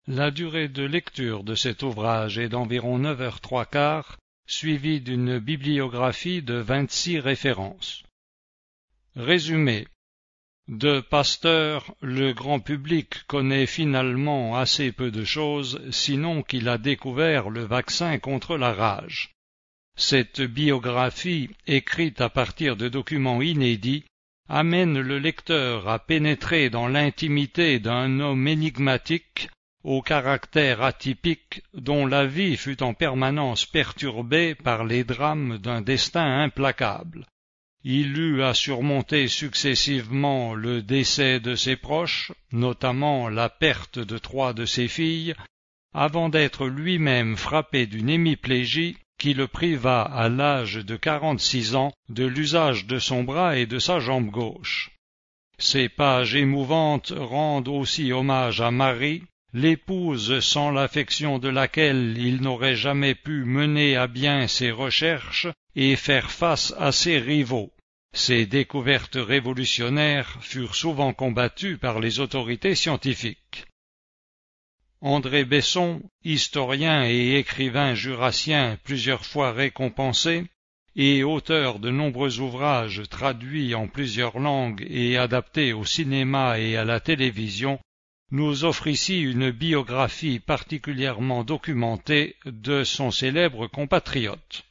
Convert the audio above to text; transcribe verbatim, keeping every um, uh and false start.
La durée de lecture de cet ouvrage est d'environ neuf heures trois quarts, suivie d'une bibliographie de vingt-six références. Résumé. De Pasteur, le grand public connaît finalement assez peu de choses, sinon qu'il a découvert le vaccin contre la rage. Cette biographie, écrite à partir de documents inédits, amène le lecteur à pénétrer dans l'intimité d'un homme énigmatique, au caractère atypique, dont la vie fut en permanence perturbée par les drames d'un destin implacable. Il eut à surmonter successivement le décès de ses proches, notamment la perte de trois de ses filles, avant d'être lui-même frappé d'une hémiplégie qui le priva à l'âge de quarante-six ans de l'usage de son bras et de sa jambe gauche. Ces pages émouvantes rendent aussi hommage à Marie, l'épouse sans l'affection de laquelle il n'aurait jamais pu mener à bien ses recherches et faire face à ses rivaux. Ces découvertes révolutionnaires furent souvent combattues par les autorités scientifiques. André Besson, historien et écrivain jurassien plusieurs fois récompensé, et auteur de nombreux ouvrages traduits en plusieurs langues et adaptés au cinéma et à la télévision, nous offre ici une biographie particulièrement documentée de son célèbre compatriote.